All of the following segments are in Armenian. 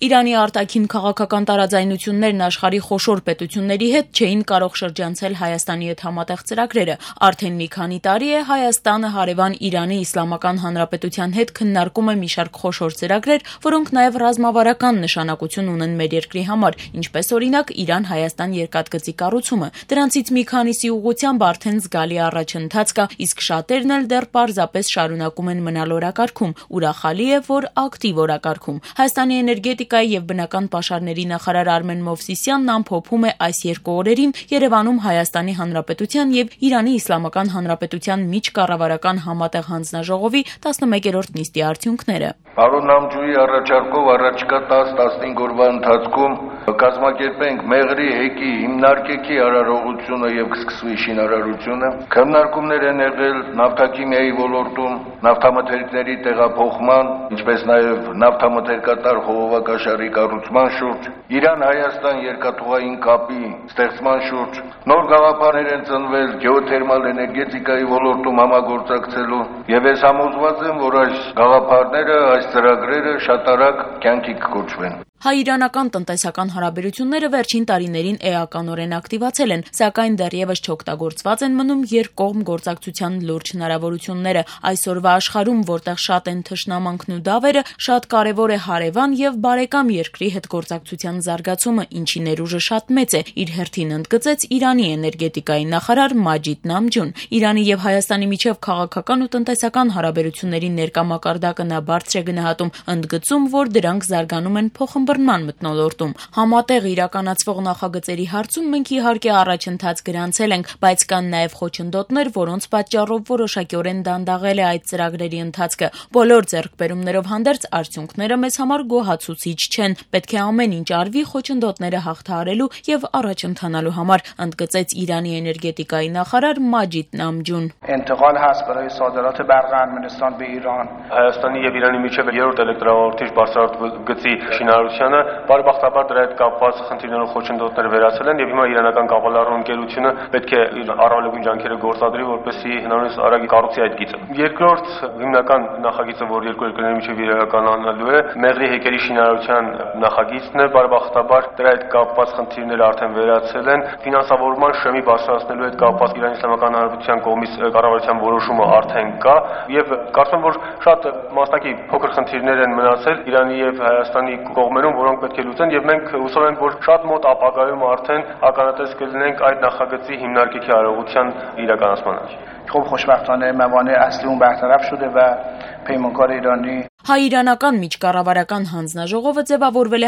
Իրանի արտաքին քաղաքական տարաձայնություններն աշխարհի խոշոր պետությունների հետ չէին կարող շրջանցել Հայաստանի հետ համատեղ ծրագրերը։ Արդեն մի քանի տարի է Հայաստանը հարևան Իրանի Իսլամական Հանրապետության հետ քննարկում է մի շարք խոշոր ծրագրեր, որոնք նաև ռազմավարական նշանակություն ունեն մեր երկրի համար, ինչպես օրինակ Իրան-Հայաստան երկաթգծի կառուցումը։ Դրանցից մի քանիսի ուղղությամբ արդեն զգալի առաջընթաց կա, իսկ շատերն էլ դեռ պարզապես շարունակում են մնալ օրակարգում։ Ուրախալի է, որ ակտիվ օրակարգում։ Հայաստանի էներգետիկայի եւ բնական պաշարների նախարար Արմեն Մովսիսյանն ամփոփում է այս երկու օրերին Երևանում Հայաստանի Հանրապետության եւ Իրանի Իսլամական Հանրապետության միջկառավարական համատեղ հանձնաժողովի 11-րդ նիստի արդյունքները։ Պարոն Նամջուի առաջարկով առաջիկա 10-15 օրվա ընթացքում կազմակերպենք Մեղրի հեկի հիմնարկեքի արարողությունը եւ կսկսվի շինարարությունը։ Քննարկումներ են եղել նավթաքիմիայի ոլորտում, նավթամթերքների տեղափոխման, ինչպես նաեւ նավթամթերքատար խողովակաշարի կառուցման շուրջ, Իրան-Հայաստան երկաթուղային կապի ստեղծման շուրջ։ Նոր գաղափարներ են ծնվել գեոթերմալ էներգետիկայի ոլորտում համագործակցելու եւ ես համոզված եմ, որ այս գաղափարները, այս ծրագրերը շատ արագ կյանքի կկոչվեն։ Հայ-իրանական տնտեսական հարաբերությունները վերջին տարիներին էականորեն ակտիվացել են, սակայն դեռևս չօգտագործված են մնում երկկողմ գործակցության լուրջ հնարավորությունները։ Այսօրվա աշխարհում, որտեղ շատ են թշնամանքն ու դավերը, շատ կարևոր է հարևան եւ բարեկամ երկրի հետ գործակցության զարգացումը, ինչի ներուժը շատ մեծ է, իր հերթին ընդգծեց Իրանի էներգետիկայի նախարար Մաջիդ Նամջուն։ Իրանի եւ Հայաստանի միջև քաղաքական ու տնտեսական հարաբերությունների ներկա մակարդակը նա բարձր է գնահատում, ընդգծում, որ դրանք զարգանում են փոխըմբռնման մթնոլորտում։ Համատեղ իրականացվող նախագծերի հարցում մենք իհարկե առաջընթաց գրանցել ենք, բայց կան նաև խոչընդոտներ, որոնց պատճառով որոշակիորեն դանդաղել է այդ ծրագրերի ընթացքը։ Բոլոր ձեռքբերումներով հանդերձ արդյունքները մեզ համար գոհացուցիչ չեն։ Պետք է ամեն ինչ արվի խոչընդոտները հաղթահարելու եւ առաջ ընթանալու համար, ընդգծեց Իրանի էներգետիկայի նախարար Մաջիդ Նամջուն։ انتقال هست برای صادرات برق ارمنستان به ایران Հայաստանի եւ Իրանի միջև երրորդ էլեկտրաուղղիչ բարձրագծի շինարարությունը բարեբախտաբար դրա հետ կապված խնդիրներով խոչընդոտներ վերացել են եւ հիմա իրանական կապալառու ընկերությունը պետք է իր առավելագույն ջանքերը գործադրի, որպեսզի հնարավորինս արագ կառուցի այդ գիծը։ Երկրորդ հիմնական նախագիծը, որ երկու երկրների միջև իրականանալու է, Մեղրի հեկերի շինարարության նախագիծն է, բարեբախտաբար դրա հետ կապված խնդիրները արդեն վերացել են, ֆինանսավորման շեմի բարձրացնելու հետ կապված Իրանի Իսլամական Հանրապետության կողմից կառավարության որոշումը արդեն կա եւ կարծում եմ, որ շատ մասնակի փոքր խնդիրներ են մնացել Իրանի եւ Հայաստանի կողմերում, որոնք պետք է լուծեն եւ մենք հուսով ենք, որ շատ մոտ ապագայում արդեն ականատես կլինենք այդ նախագծի հիմնարկեքի արարողության իրականացմանը։ خب خوشبختانه موانع اصلی اون برطرف شده و پیمانکار ایرانی Հայ-իրանական միջկառավարական հանձնաժողովը ձևավորվել է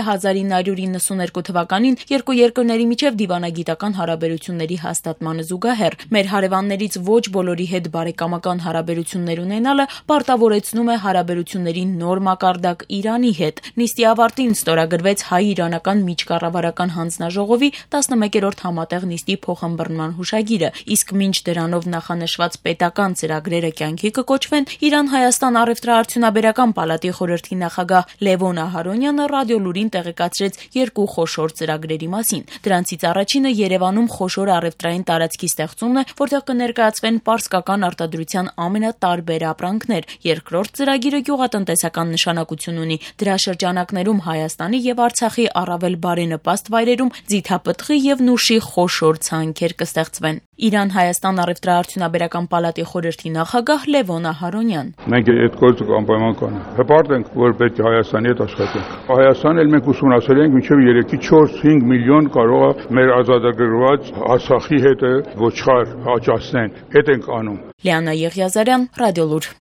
1992 թվականին երկու երկրների միջև դիվանագիտական հարաբերությունների հաստատմանը զուգահեռ։ Մեր հարևաններից ոչ բոլորի հետ բարեկամական հարաբերություններ ունենալը պարտավորեցնում է հարաբերությունների նոր մակարդակ Իրանի հետ։ Նիստի ավարտին ստորագրվեց Հայ-իրանական միջկառավարական հանձնաժողովի 11-րդ համատեղ նիստի փոխըմբռնման հուշագիրը, իսկ մինչ դրանով նախանշված պետական ծրագրերը կյանքի կկոչվեն, Իրան-Հայաստան առևտրաարդյունաբերական Պալատի խորհրդի նախագահ Լևոն Ահարոնյանը ռադիոլուրին տեղեկացրեց երկու խոշոր ծրագրերի մասին։ Դրանցից առաջինը Երևանում խոշոր առևտրային տարածքի ստեղծումն է, որտեղ կներկայացվեն պարսկական արտադրության ամենատարբեր ապրանքներ։ Երկրորդ ծրագիրը գյուղատնտեսական նշանակություն ունի։ Դրա շրջանակներում Հայաստանի եւ Արցախի առավել բարենպաստ վայրերում ձիթապտղի եւ նուշի խոշոր ցանքեր կստեղծվեն։ Իրան-Հայաստան առևտրաարդյունաբերական պալատի խորհրդի նախագահ Լևոն Ահարոնյան։ Մենք այդ գործը անպայման կանենք։ Հպարտ ենք, որ պետք է Հայաստանի հետ աշխատենք։ Հայաստանն էլ մենք ուսումնասիրել ենք մինչև 3-4-5 միլիոն կարող է մեր ազատագրված Արցախի հետ ոչխար աճացնեն։ Հետ ենք անում։ Լիանա Եղիազարյան, Ռադիոլուր։